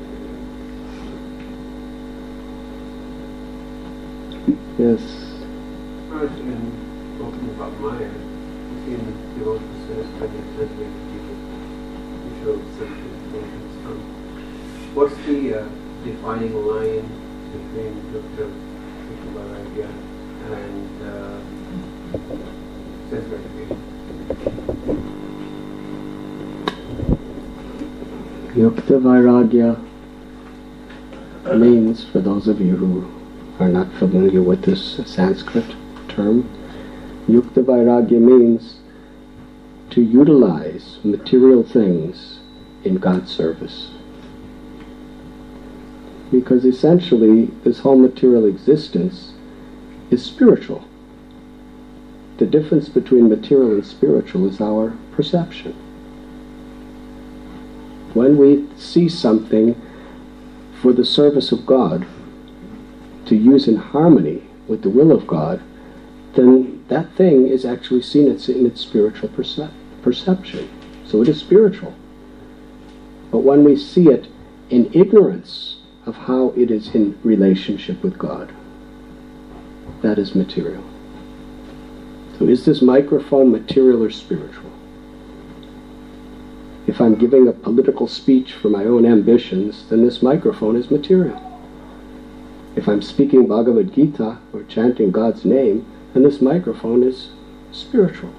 Yes. I was um, talking about Maya. You see in the devotional service when you translate people, you show something from what's the uh, defining line between Yukta Vairagya and uh, sense gratification? Yukta Vairagya means, for those of you who are not familiar with this Sanskrit term, Yukta Vairagya means to utilize material things in God's service. Because essentially, this whole material existence is spiritual. The difference between material and spiritual is our perception. When we see something for the service of God, to use in harmony with the will of God, then that thing is actually seen in its spiritual percep- perception. So it is spiritual. But when we see it in ignorance of how it is in relationship with God, that is material. So is this microphone material or spiritual? If I'm giving a political speech for my own ambitions, then this microphone is material. If I'm speaking Bhagavad Gita or chanting God's name, then this microphone is spiritual.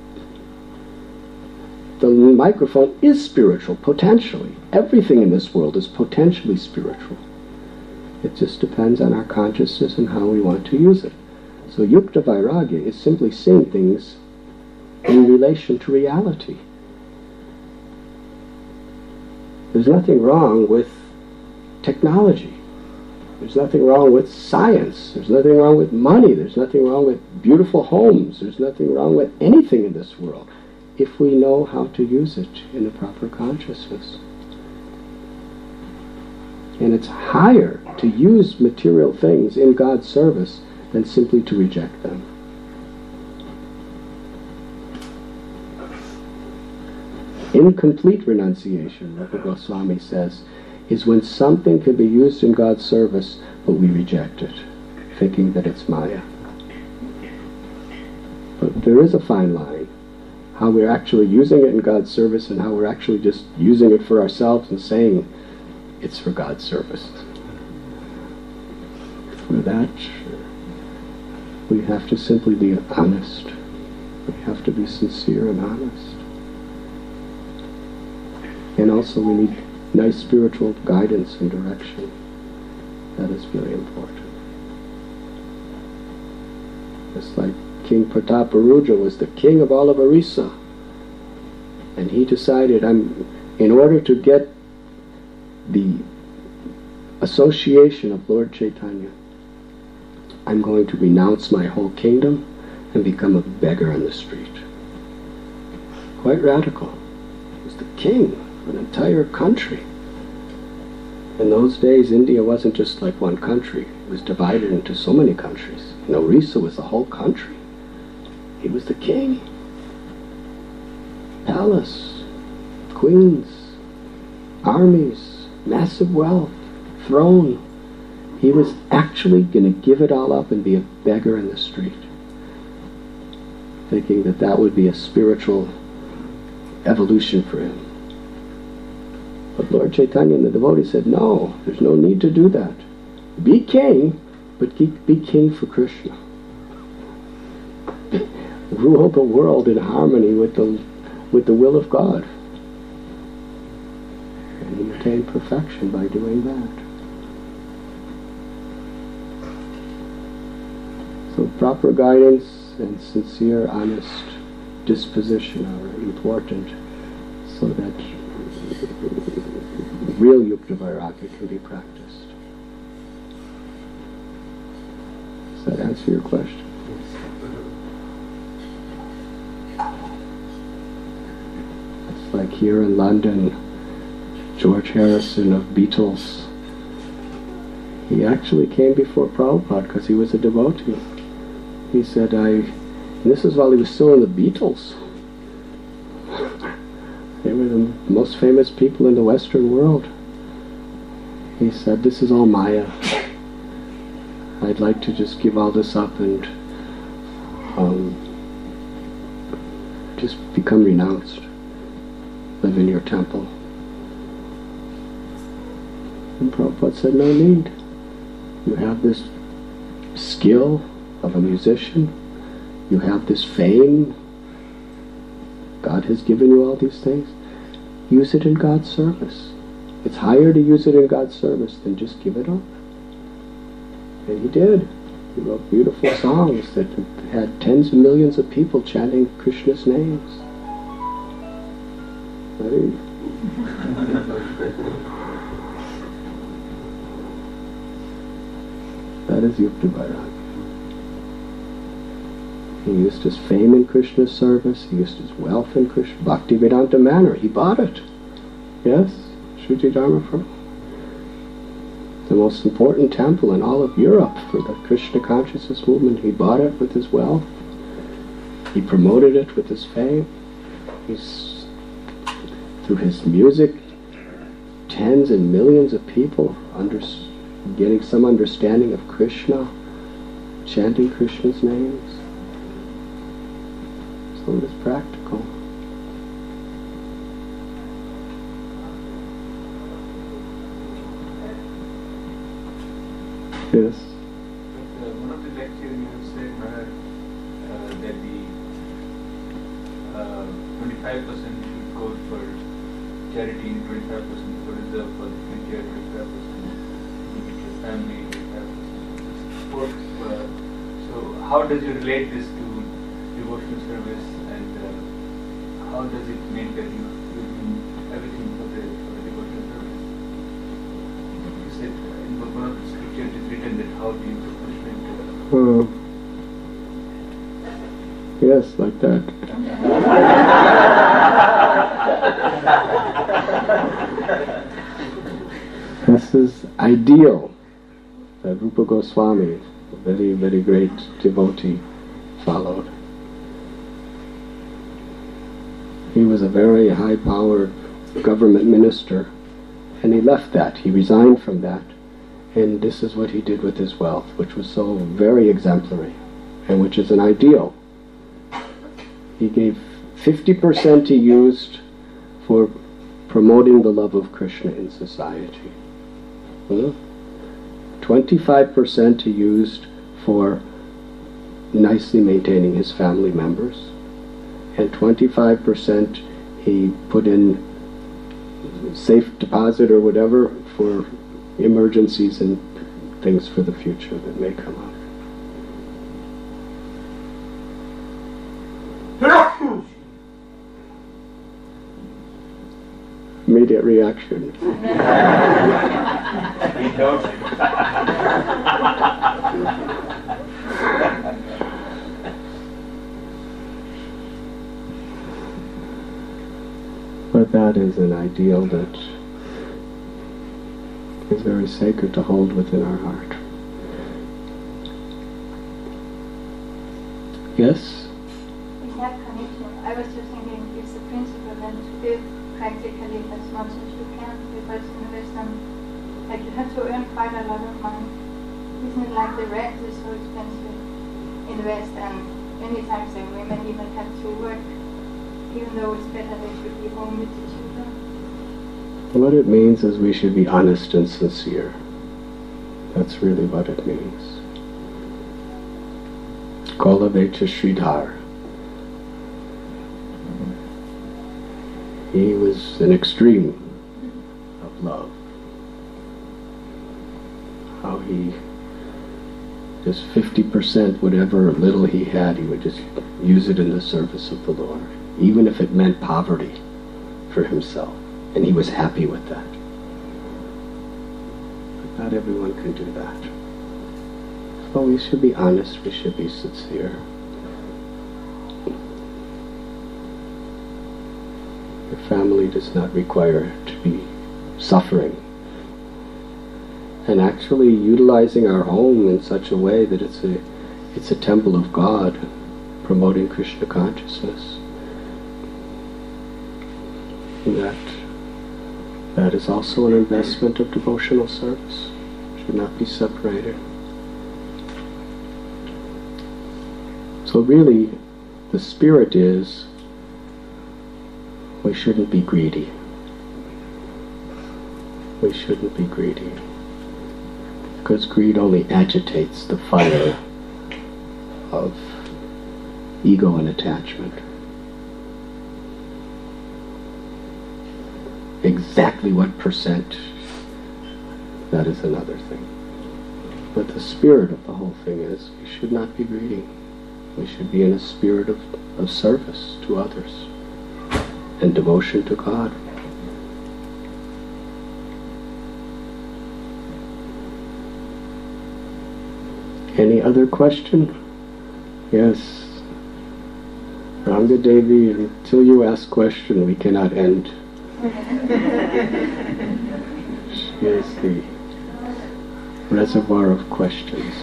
The microphone is spiritual, potentially. Everything in this world is potentially spiritual. It just depends on our consciousness and how we want to use it. So Yukta Vairagya is simply seeing things in relation to reality. There's nothing wrong with technology. There's nothing wrong with science. There's nothing wrong with money. There's nothing wrong with beautiful homes. There's nothing wrong with anything in this world, if we know how to use it in a proper consciousness. And it's higher to use material things in God's service than simply to reject them. Incomplete renunciation, Rupa Goswami says, is when something can be used in God's service, but we reject it, thinking that it's Maya. But there is a fine line, how we're actually using it in God's service and how we're actually just using it for ourselves and saying it's for God's service. For that, we have to simply be honest. We have to be sincere and honest. And also we need nice spiritual guidance and direction. That is very important. It's like King Prataparuja was the king of all of Orissa. And he decided, I'm, in order to get the association of Lord Chaitanya, I'm going to renounce my whole kingdom and become a beggar on the street. Quite radical. He was the king of an entire country. In those days, India wasn't just like one country. It was divided into so many countries. And Orissa was the whole country. He was the king. Palace, queens, armies, massive wealth, throne. He was actually going to give it all up and be a beggar in the street, thinking that that would be a spiritual evolution for him. But Lord Chaitanya and the devotees said, no, there's no need to do that. Be king, but be king for Krishna. Rule the world in harmony with the with the will of God. And you attain perfection by doing that. So proper guidance and sincere, honest disposition are important so that real Yukta Vairagya can be practiced. Does that answer your question? It's like here in London, George Harrison of Beatles, he actually came before Prabhupada because he was a devotee. He said, I, and this is while he was still in the Beatles. They were the most famous people in the Western world. He said, this is all Maya. I'd like to just give all this up and um, just become renounced. Live in your temple. And Prabhupada said, no need. You have this skill of a musician. You have this fame. God has given you all these things. Use it in God's service. It's higher to use it in God's service than just give it up. And he did. He wrote beautiful songs that had tens of millions of people chanting Krishna's names. Right? That is Yukta Vairagya. He used his fame in Krishna's service. He used his wealth in Krishna. Bhaktivedanta Manor. He bought it. Yes? Shuji Dharma Prabhu. The most important temple in all of Europe for the Krishna consciousness movement. He bought it with his wealth. He promoted it with his fame. He's, through his music, tens and millions of people under, getting some understanding of Krishna, chanting Krishna's names. So it is practical. Yes. But, uh, one of the lectures you said, Maharaj, uh, that the uh, twenty-five percent should go for charity, twenty-five percent for reserve for the future, twenty-five percent for your family, twenty-five percent sport. Uh, so how does you relate this to devotional service, and uh, how does it mean that you you do everything for the, for the devotional service? You said uh, in one of the scriptures it is written that how do you punishment uh, Uh, yes, like that. This is ideal that Rupa Goswami, a very, very great devotee, followed. He was a very high-powered government minister, and he left that. He resigned from that. And this is what he did with his wealth, which was so very exemplary, and which is an ideal. He gave fifty percent he used for promoting the love of Krishna in society. Hmm? twenty-five percent he used for nicely maintaining his family members, and twenty-five percent he put in safe deposit or whatever for emergencies and things for the future that may come up. Immediate reaction. he knows it. But that is an ideal that is very sacred to hold within our heart. Yes? In that connection, I was just thinking it's the principle then to live practically as much as you can, because in the Western, like you have to earn quite a lot of money. Isn't it like the rent is so expensive in the West, and many times the women even have to work, even though it's better they should be home with the children. What it means is we should be honest and sincere. That's really what it means. Kolavecha Sridhar. He was an extreme of love. How he, just fifty percent, whatever little he had, he would just use it in the service of the Lord, even if it meant poverty for himself. And he was happy with that. But not everyone can do that. So we should be honest, we should be sincere. Your family does not require to be suffering. And actually utilizing our home in such a way that it's a, it's a temple of God, promoting Krishna consciousness. And that That is also an investment of devotional service. Should not be separated. So really, the spirit is, we shouldn't be greedy. we shouldn't be greedy. Because greed only agitates the fire of ego and attachment. Exactly what percent, that is another thing. But the spirit of the whole thing is, we should not be greedy. We should be in a spirit of, of service to others and devotion to God. Any other question? Yes. Ranga Devi, until you ask question, we cannot end. She is the reservoir of questions.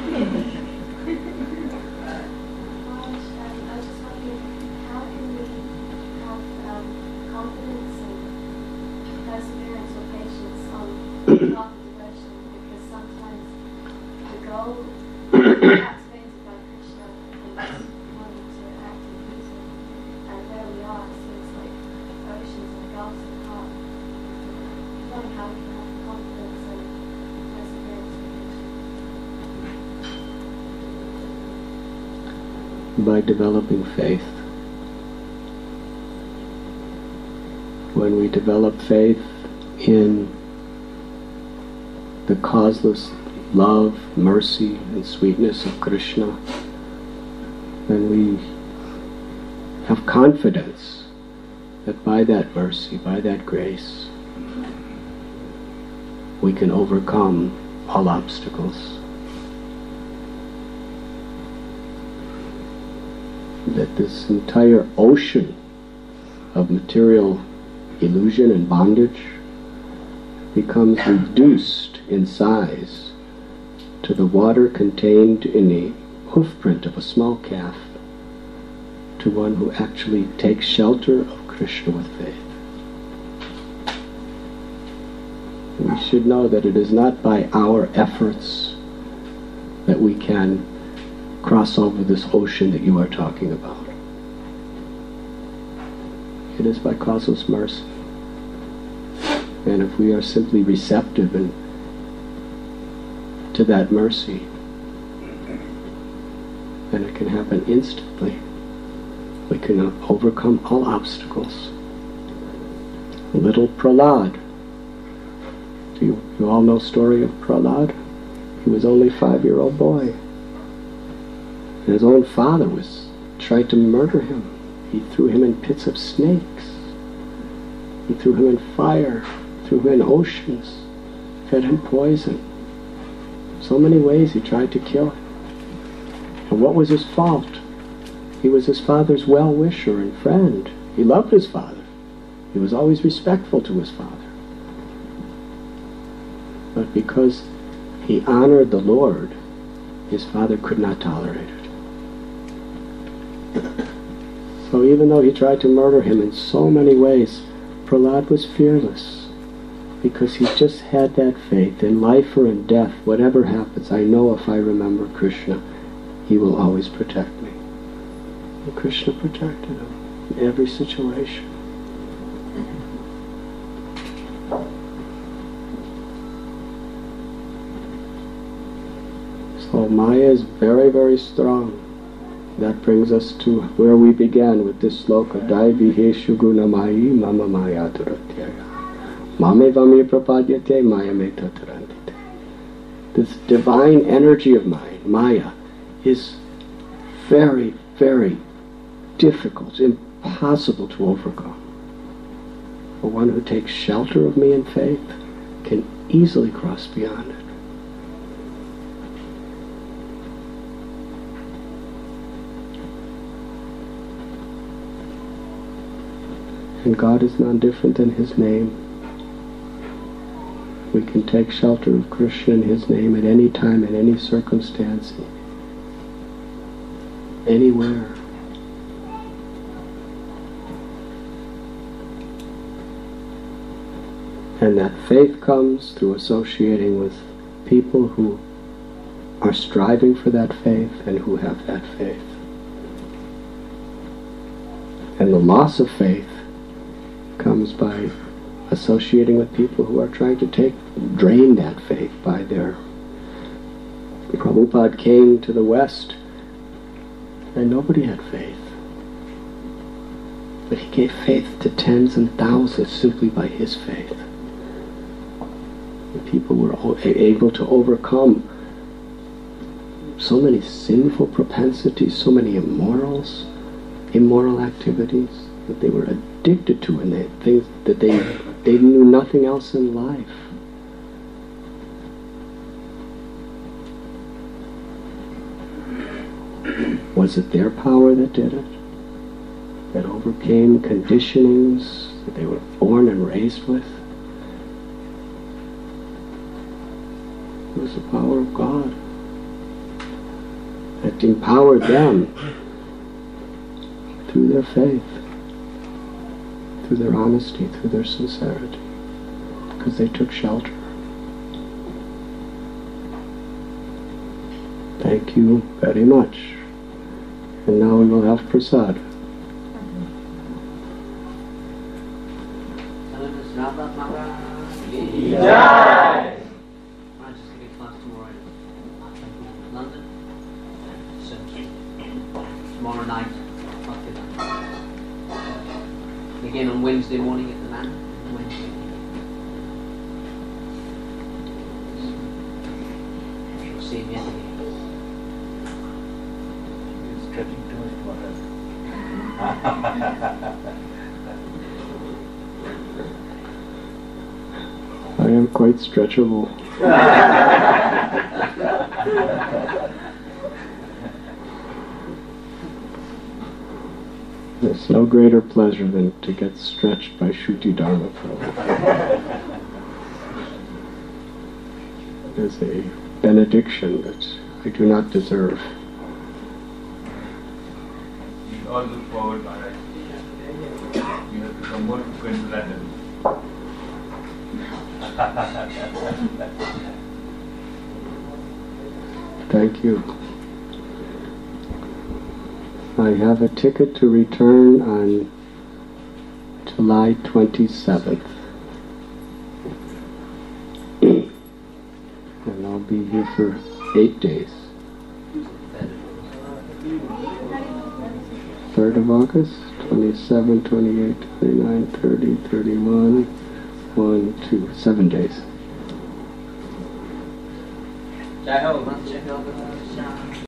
By developing faith. When we develop faith in the causeless love, mercy, and sweetness of Krishna, then we have confidence that by that mercy, by that grace, we can overcome all obstacles. That this entire ocean of material illusion and bondage becomes reduced in size to the water contained in the hoofprint of a small calf, to one who actually takes shelter of Krishna with faith. We should know that it is not by our efforts that we can cross over this ocean that you are talking about. It is by causeless mercy. And if we are simply receptive and to that mercy, then it can happen instantly. We can overcome all obstacles. Little Prahlad. Do you, you all know the story of Prahlad? He was only a five-year-old boy. And his own father was tried to murder him. He threw him in pits of snakes. He threw him in fire, threw him in oceans, fed him poison. So many ways he tried to kill him. And what was his fault? He was his father's well-wisher and friend. He loved his father. He was always respectful to his father. But because he honored the Lord, his father could not tolerate it. So even though he tried to murder him in so many ways, Prahlad was fearless, because he just had that faith in life or in death, whatever happens, I know if I remember Krishna, he will always protect me. And Krishna protected him in every situation. So Maya is very, very strong. That brings us to where we began with this sloka. Daiviheshu gunamayi mama maya duratyaya. Mame vami prapadyate maya me tatarantite. This divine energy of mine, Maya, is very, very difficult, impossible to overcome. For one who takes shelter of me in faith can easily cross beyond it. And God is none different than His name. We can take shelter of Krishna in His name at any time, in any circumstance, anywhere. And that faith comes through associating with people who are striving for that faith and who have that faith. And the loss of faith comes by associating with people who are trying to take, drain that faith by their... Prabhupada came to the West and nobody had faith. But he gave faith to tens and thousands simply by his faith. And people were able to overcome so many sinful propensities, so many immorals, immoral activities that they were addicted to, and they, things that they they knew nothing else in life. Was it their power that did it? That overcame conditionings that they were born and raised with? It was the power of God that empowered them through their faith, through their honesty, through their sincerity, because they took shelter. Thank you very much. And now we will have prasad. Jai! I'm just giving class tomorrow in London. So tomorrow night, after that. And again on Wednesday morning at the Manor. Wednesday. You'll see me again. You're stretching too much for us. I am quite stretchable. There's no greater pleasure than to get stretched by Shruti Dharma Prabhu. It is a benediction that I do not deserve. We all look forward, Maharaj. You have to come more frequent to London. Thank you. I have a ticket to return on July twenty-seventh. And I'll be here for eight days. third of August, twenty-seven, twenty-eight, twenty-nine, thirty, thirty-one, one, two, seven days. Jai Ho, Jai Ho.